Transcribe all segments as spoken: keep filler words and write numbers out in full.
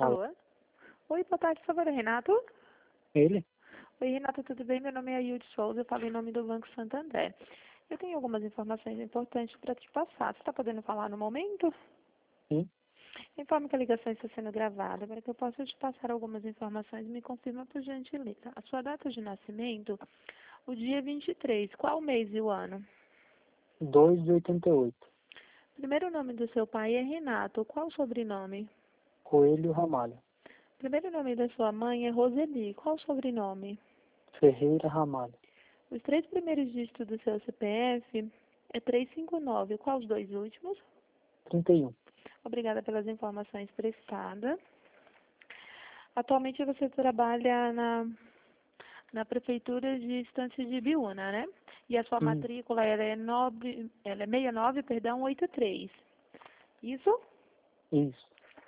Alô? Alô? Oi, boa tarde, por favor, é Renato? Ele? Oi, Renato, tudo bem? Meu nome é Ailde Souza, eu falo em nome do Banco Santander. Eu tenho algumas informações importantes para te passar. Você está podendo falar no momento? Sim. Informe que a ligação está sendo gravada para que eu possa te passar algumas informações. Me confirma, por gentileza. A sua data de nascimento, o dia vinte e três. Qual mês e o ano? dois de oitenta e oito. Primeiro nome do seu pai é Renato. Qual o sobrenome? Coelho Ramalho. Primeiro nome da sua mãe é Roseli. Qual o sobrenome? Ferreira Ramalho. Os três primeiros dígitos do seu C P F é trezentos e cinquenta e nove. Qual os dois últimos? trinta e um. Obrigada pelas informações prestadas. Atualmente você trabalha na, na Prefeitura de Estância de Ibiúna, né? E a sua Hum, matrícula ela é, nove, ela é sessenta e nove, perdão, oitenta e três. Isso? isso.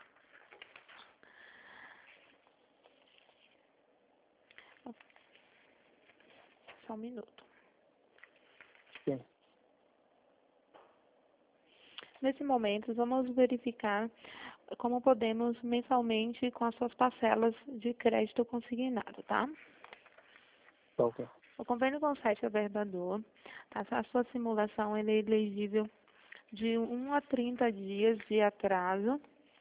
Só um minuto. Sim. Nesse momento, vamos verificar como podemos mensalmente com as suas parcelas de crédito consignado, tá? Tá ok. O convênio com o site Averbador, tá? A sua simulação ele é elegível de um a trinta dias de atraso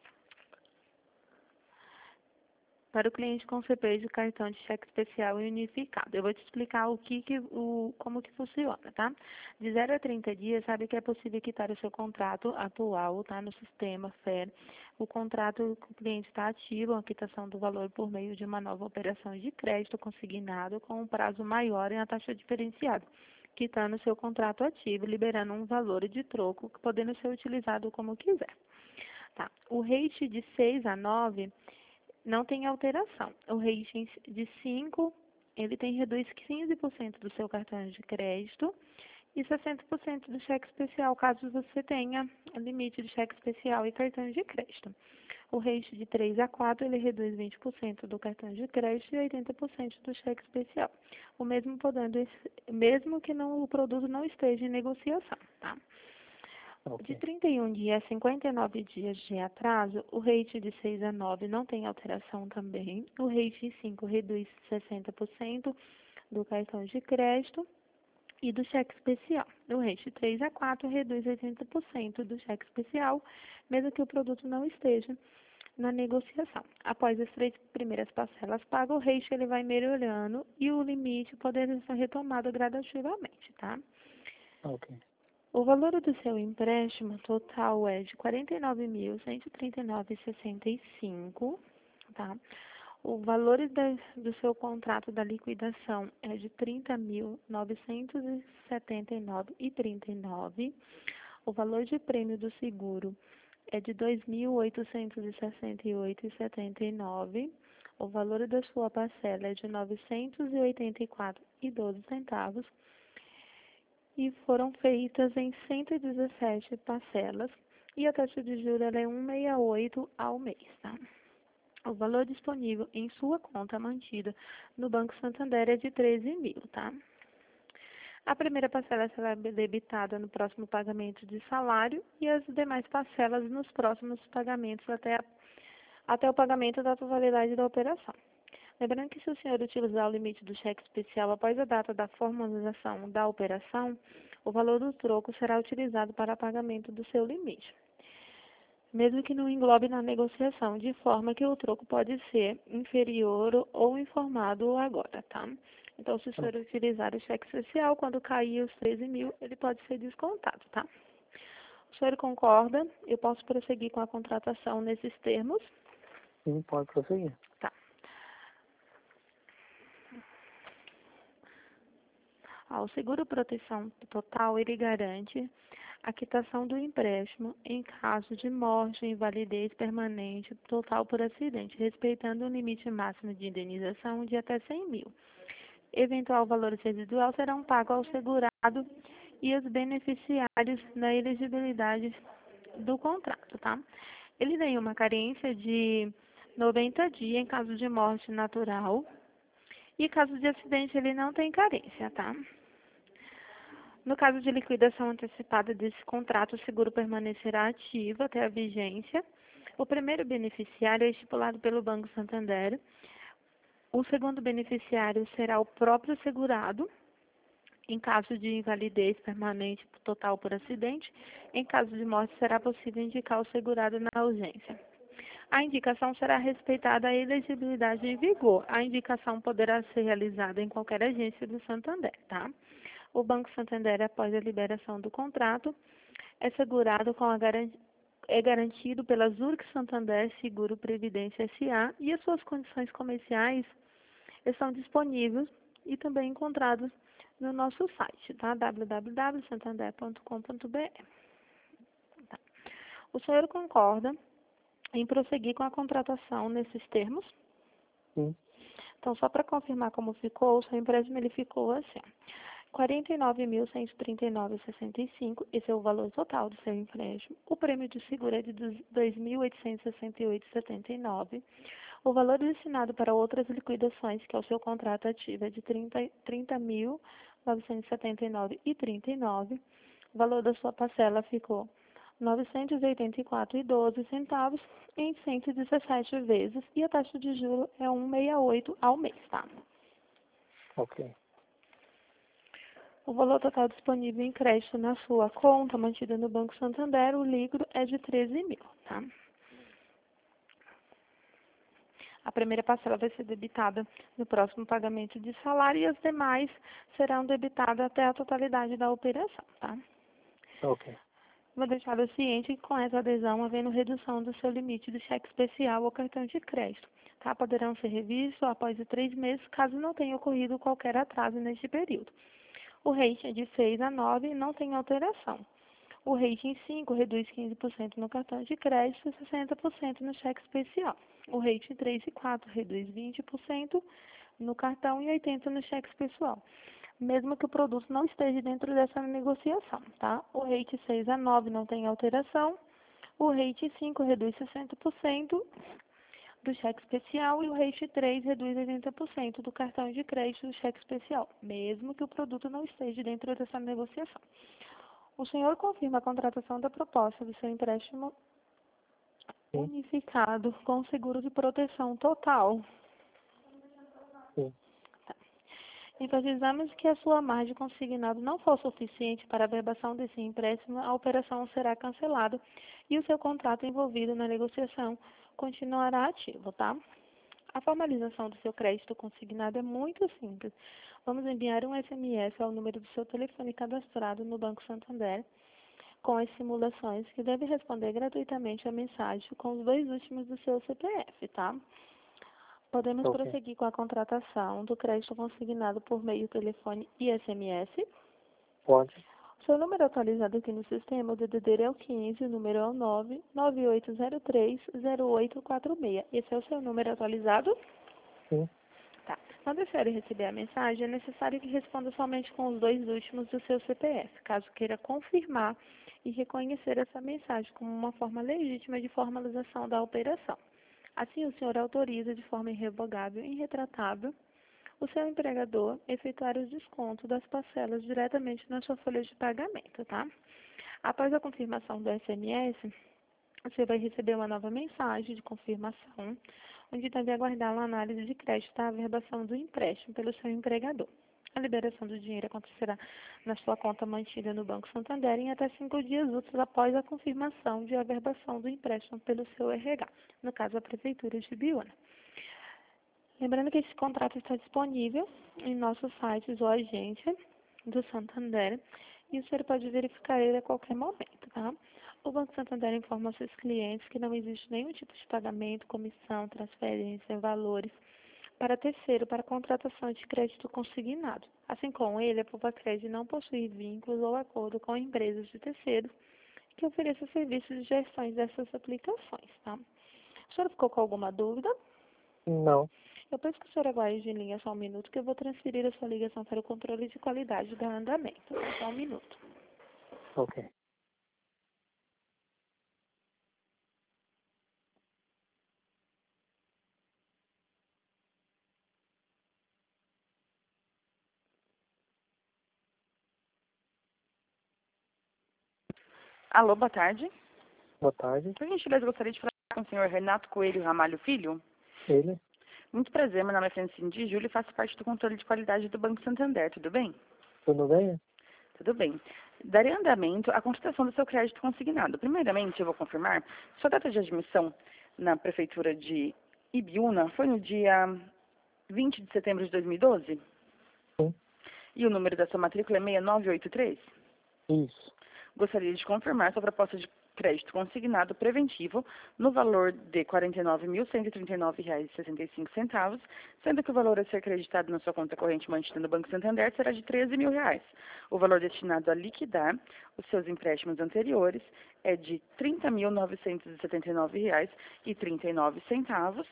para o cliente com C P I de cartão de cheque especial e unificado. Eu vou te explicar o que, que o, como que funciona, tá? De zero a trinta dias, sabe que é possível quitar o seu contrato atual, tá? No sistema F E R. O contrato que o cliente está ativo, a quitação do valor por meio de uma nova operação de crédito consignado com um prazo maior e a taxa diferenciada, quitando o seu contrato ativo, liberando um valor de troco, podendo ser utilizado como quiser. Tá? O rate de seis a nove não tem alteração. O rating de cinco, ele tem reduz quinze por cento do seu cartão de crédito e sessenta por cento do cheque especial, caso você tenha limite de cheque especial e cartão de crédito. O rate de três a quatro, ele reduz vinte por cento do cartão de crédito e oitenta por cento do cheque especial. O mesmo podendo, mesmo que não, o produto não esteja em negociação, tá? Tá De ok. trinta e um dias a cinquenta e nove dias de atraso, o rate de seis a nove não tem alteração também. O rate cinco reduz sessenta por cento do cartão de crédito e do cheque especial. O rate três a quatro reduz oitenta por cento do cheque especial, mesmo que o produto não esteja na negociação. Após as três primeiras parcelas pagas, o rate ele vai melhorando e o limite poderá ser retomado gradativamente, tá? Tá ok. O valor do seu empréstimo total é de quarenta e nove mil, cento e trinta e nove vírgula sessenta e cinco, tá? O valor da, do seu contrato da liquidação é de trinta mil, novecentos e setenta e nove vírgula trinta e nove. O valor de prêmio do seguro é de dois mil, oitocentos e sessenta e oito vírgula setenta e nove. O valor da sua parcela é de novecentos e oitenta e quatro vírgula doze centavos. E foram feitas em cento e dezessete parcelas e a taxa de juros ela é um vírgula sessenta e oito ao mês, tá? O valor disponível em sua conta mantida no Banco Santander é de treze mil, tá? A primeira parcela será debitada no próximo pagamento de salário e as demais parcelas nos próximos pagamentos até, a, até o pagamento da totalidade da operação. Lembrando que se o senhor utilizar o limite do cheque especial após a data da formalização da operação, o valor do troco será utilizado para pagamento do seu limite, mesmo que não englobe na negociação, de forma que o troco pode ser inferior ou informado agora, tá? Então, se o senhor utilizar o cheque especial, quando cair os treze mil, ele pode ser descontado, tá? O senhor concorda? Eu posso prosseguir com a contratação nesses termos? Sim, pode prosseguir. Tá. Ah, o seguro proteção total, ele garante a quitação do empréstimo em caso de morte, invalidez permanente total por acidente, respeitando o limite máximo de indenização de até cem mil. Eventual valor residual serão pagos ao segurado e os beneficiários na elegibilidade do contrato, tá? Ele tem uma carência de noventa dias em caso de morte natural e caso de acidente ele não tem carência, tá? No caso de liquidação antecipada desse contrato, o seguro permanecerá ativo até a vigência O primeiro beneficiário é estipulado pelo Banco Santander. O segundo beneficiário será o próprio segurado, em caso de invalidez permanente total por acidente. Em caso de morte, será possível indicar o segurado na ausência. A indicação será respeitada a elegibilidade em vigor. A indicação poderá ser realizada em qualquer agência do Santander, tá? O Banco Santander, após a liberação do contrato, é segurado com a garantia é garantido pela Zurich Santander Seguro Previdência S A e as suas condições comerciais estão disponíveis e também encontrados no nosso site, tá? w w w ponto santander ponto com ponto b r. Tá. O senhor concorda em prosseguir com a contratação nesses termos? Sim. Então, só para confirmar como ficou, o seu empréstimo ele ficou assim, quarenta e nove mil cento e trinta e nove vírgula sessenta e cinco, esse é o valor total do seu empréstimo. O prêmio de seguro é de dois mil oitocentos e sessenta e oito vírgula setenta e nove. O valor destinado para outras liquidações, que é o seu contrato ativo, é de trinta mil novecentos e setenta e nove vírgula trinta e nove. O valor da sua parcela ficou novecentos e oitenta e quatro vírgula doze centavos em cento e dezessete vezes e a taxa de juros é um vírgula sessenta e oito ao mês, tá? Ok. O valor total disponível em crédito na sua conta, mantida no Banco Santander, o líquido é de treze mil, tá? A primeira parcela vai ser debitada no próximo pagamento de salário e as demais serão debitadas até a totalidade da operação, tá? Ok. Vou deixá-lo ciente que com essa adesão, havendo redução do seu limite de cheque especial ou cartão de crédito, tá? Poderão ser revistos após três meses, caso não tenha ocorrido qualquer atraso neste período. O rating é de seis a nove e não tem alteração. O rating cinco reduz quinze por cento no cartão de crédito e sessenta por cento no cheque especial. O rating três e quatro reduz vinte por cento no cartão e oitenta por cento no cheque especial, mesmo que o produto não esteja dentro dessa negociação, tá? O rating seis a nove não tem alteração. O rating cinco reduz sessenta por cento do cheque especial e o rating três reduz oitenta por cento do cartão de crédito do cheque especial, mesmo que o produto não esteja dentro dessa negociação. O senhor confirma a contratação da proposta do seu empréstimo Sim. unificado com seguro de proteção total. Sim. Tá. Enfatizamos que a sua margem consignada não for suficiente para a verbação desse empréstimo, a operação será cancelada e o seu contrato envolvido na negociação continuará ativo, tá? A formalização do seu crédito consignado é muito simples. Vamos enviar um S M S ao número do seu telefone cadastrado no Banco Santander com as simulações que deve responder gratuitamente a mensagem com os dois últimos do seu C P F, tá? Podemos Ok. prosseguir com a contratação do crédito consignado por meio telefone e S M S. Pode. Seu número atualizado aqui no sistema, o D D D é o quinze, o número é o nove nove oito zero três zero oito quatro seis. Esse é o seu número atualizado? Sim. Tá. Quando a senhora receber a mensagem, é necessário que responda somente com os dois últimos do seu C P F, caso queira confirmar e reconhecer essa mensagem como uma forma legítima de formalização da operação. Assim, o senhor autoriza de forma irrevogável e irretratável o seu empregador efetuar os descontos das parcelas diretamente na sua folha de pagamento, tá? Após a confirmação do S M S, você vai receber uma nova mensagem de confirmação, onde deve aguardar uma análise de crédito da averbação do empréstimo pelo seu empregador. A liberação do dinheiro acontecerá na sua conta mantida no Banco Santander em até cinco dias úteis após a confirmação de averbação do empréstimo pelo seu R H, no caso a Prefeitura de Biúna. Lembrando que esse contrato está disponível em nossos sites ou agência do Santander e o senhor pode verificar ele a qualquer momento, tá? O Banco Santander informa aos seus clientes que não existe nenhum tipo de pagamento, comissão, transferência, valores para terceiro para contratação de crédito consignado. Assim como ele, a Pulvacred não possui vínculos ou acordo com empresas de terceiros que ofereçam serviços de gestão dessas aplicações, tá? O senhor ficou com alguma dúvida? Não. Eu peço que o senhor aguarde em linha só um minuto, que eu vou transferir a sua ligação para o controle de qualidade do andamento. Só um minuto. Ok. Alô, boa tarde. Boa tarde. Por gentileza, gostaria de falar Com o senhor Renato Coelho Ramalho Filho? Ele? Muito prazer, meu nome é Francine de Júlio e faço parte do controle de qualidade do Banco Santander, tudo bem? Tudo bem? Tudo bem. Darei andamento à contratação do seu crédito consignado. Primeiramente, eu vou confirmar, sua data de admissão na Prefeitura de Ibiúna foi no dia vinte de setembro de dois mil e doze? Sim. E o número da sua matrícula é seis nove oito três? Isso. Gostaria de confirmar sua proposta de crédito consignado preventivo no valor de quarenta e nove mil cento e trinta e nove reais e sessenta e cinco centavos, sendo que o valor a ser creditado na sua conta corrente mantida no Banco Santander será de treze mil reais. O valor destinado a liquidar os seus empréstimos anteriores é de trinta mil novecentos e setenta e nove reais e trinta e nove centavos.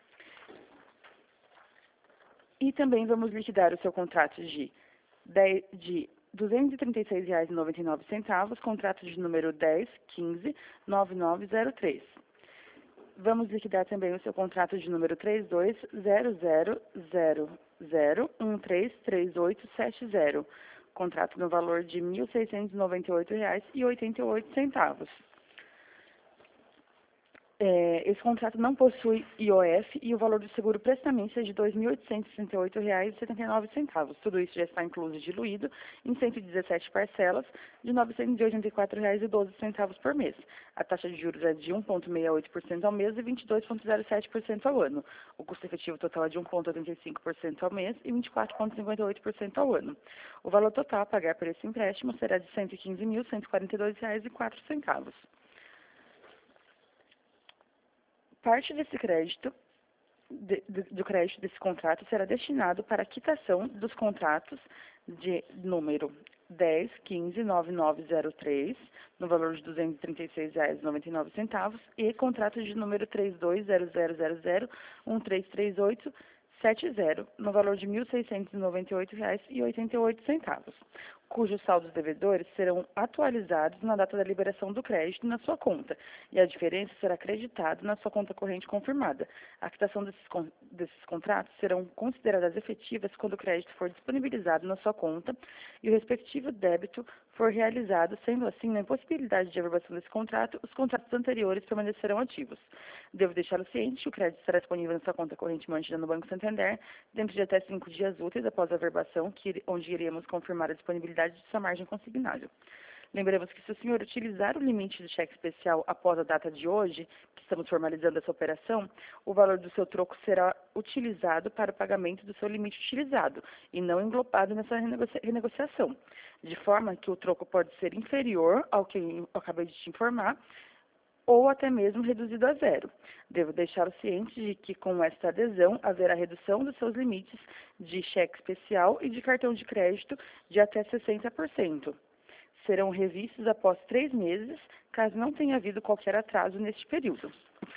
E também vamos liquidar o seu contrato de, dez, de duzentos e trinta e seis reais e noventa e nove centavos, contrato de número dez quinze nove nove zero três. Vamos liquidar também o seu contrato de número três dois zero zero zero zero um três três oito sete zero, contrato no valor de mil seiscentos e noventa e oito reais e oitenta e oito centavos. É, esse contrato não possui I O F e o valor do seguro prestamente é de dois mil oitocentos e sessenta e oito reais e setenta e nove centavos. Tudo isso já está incluso e diluído em cento e dezessete parcelas de novecentos e oitenta e quatro reais e doze centavos por mês. A taxa de juros é de um vírgula sessenta e oito por cento ao mês e vinte e dois vírgula zero sete por cento ao ano. O custo efetivo total é de um vírgula oitenta e cinco por cento ao mês e vinte e quatro vírgula cinquenta e oito por cento ao ano. O valor total a pagar por esse empréstimo será de cento e quinze mil cento e quarenta e dois reais e quatro centavos. Parte desse crédito, de, de, do crédito desse contrato será destinado para a quitação dos contratos de número dez quinze nove nove zero três, no valor de duzentos e trinta e seis reais e noventa e nove centavos, e contrato de número três dois zero zero zero zero um três três oito sete zero, no valor de mil seiscentos e noventa e oito reais e oitenta e oito centavos, cujos saldos devedores serão atualizados na data da liberação do crédito na sua conta, e a diferença será creditada na sua conta corrente confirmada. A quitação desses, desses contratos serão consideradas efetivas quando o crédito for disponibilizado na sua conta e o respectivo débito for realizado, sendo assim, na impossibilidade de averbação desse contrato, os contratos anteriores permanecerão ativos. Devo deixá-lo ciente que o crédito estará disponível na sua conta corrente mantida no Banco Santander dentro de até cinco dias úteis após a averbação, que, onde iremos confirmar a disponibilidade de sua margem consignável. Lembramos que se o senhor utilizar o limite do cheque especial após a data de hoje, que estamos formalizando essa operação, o valor do seu troco será utilizado para o pagamento do seu limite utilizado e não englobado nessa renegocia renegociação, de forma que o troco pode ser inferior ao que eu acabei de te informar, ou até mesmo reduzido a zero. Devo deixá-lo ciente de que, com esta adesão, haverá redução dos seus limites de cheque especial e de cartão de crédito de até sessenta por cento. Serão revistos após três meses, caso não tenha havido qualquer atraso neste período.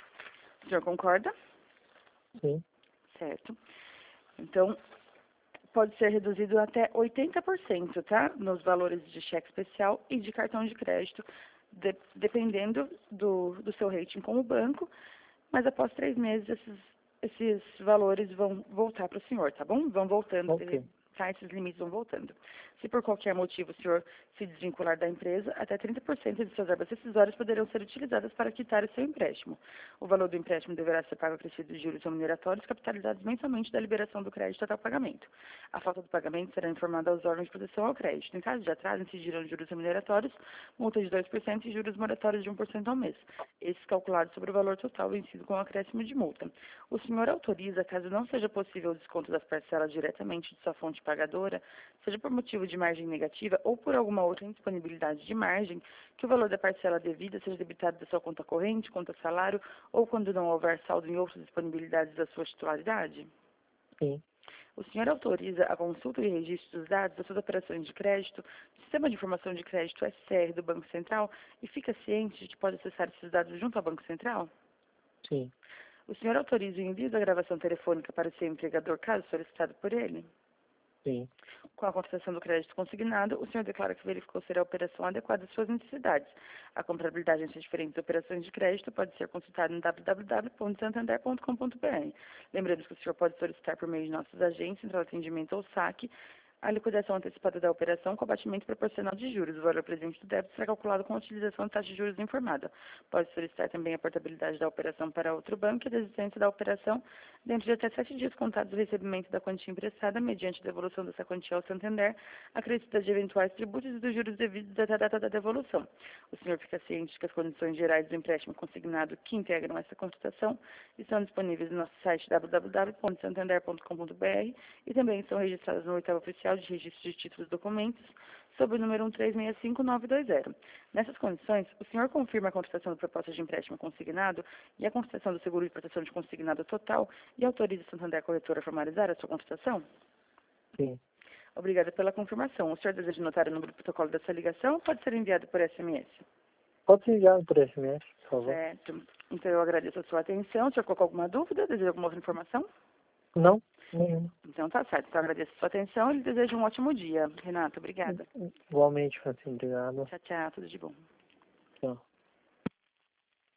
O senhor concorda? Sim. Certo. Então, pode ser reduzido até oitenta por cento, tá? Nos valores de cheque especial e de cartão de crédito, De, dependendo do, do seu rating como banco, mas após três meses esses, esses valores vão voltar para o senhor, tá bom? Vão voltando, Ok. tá? Esses limites vão voltando. Se por qualquer motivo o senhor se desvincular da empresa, até trinta por cento de suas verbas decisórias poderão ser utilizadas para quitar o seu empréstimo. O valor do empréstimo deverá ser pago acrescido de juros remuneratórios capitalizados mensalmente da liberação do crédito até o pagamento. A falta do pagamento será informada aos órgãos de proteção ao crédito. Em caso de atraso, incidirão juros remuneratórios, multa de dois por cento e juros moratórios de um por cento ao mês. Esses calculados sobre o valor total vencido com acréscimo de multa. O senhor autoriza, caso não seja possível o desconto das parcelas diretamente de sua fonte pagadora, seja por motivo de margem negativa ou por alguma outra indisponibilidade de margem, que o valor da parcela devida seja debitado da sua conta corrente, conta salário, ou quando não houver saldo em outras disponibilidades da sua titularidade? Sim. O senhor autoriza a consulta e registro dos dados das suas operações de crédito, Sistema de Informação de Crédito S C R do Banco Central, e fica ciente de que pode acessar esses dados junto ao Banco Central? Sim. O senhor autoriza o envio da gravação telefônica para o seu empregador, caso solicitado por ele? Sim. Com a contratação do crédito consignado, o senhor declara que verificou ser a operação adequada às suas necessidades. A comparabilidade entre as diferentes operações de crédito pode ser consultada no w w w ponto santander ponto com ponto b r. Lembramos que o senhor pode solicitar por meio de nossos agentes, central de atendimento ou saque, a liquidação antecipada da operação com abatimento proporcional de juros. O valor presente do débito será calculado com a utilização de taxa de juros informada. Pode solicitar também a portabilidade da operação para outro banco e a desistência da operação dentro de até sete dias contados do recebimento da quantia emprestada, mediante devolução dessa quantia ao Santander, acrescida de eventuais tributos e dos juros devidos até a data da devolução. O senhor fica ciente de que as condições gerais do empréstimo consignado que integram essa contratação estão disponíveis no nosso site w w w ponto santander ponto com ponto b r e também são registradas no oitavo oficial de registro de títulos e documentos, sob o número um três seis cinco nove dois zero. Nessas condições, o senhor confirma a contratação da proposta de empréstimo consignado e a contratação do seguro de proteção de consignado total e autoriza o Santander Corretora a formalizar a sua contratação? Sim. Obrigada pela confirmação. O senhor deseja anotar o número do protocolo dessa ligação ou pode ser enviado por S M S? Pode ser enviado por S M S, por favor. Certo. Então, eu agradeço a sua atenção. O senhor colocou alguma dúvida? Deseja alguma outra informação? Não? Nenhuma. Então, tá certo. Então, eu agradeço a sua atenção e lhe desejo um ótimo dia. Renato, obrigada. Igualmente, Francine, obrigado. Tchau, tchau. Tudo de bom. Tchau.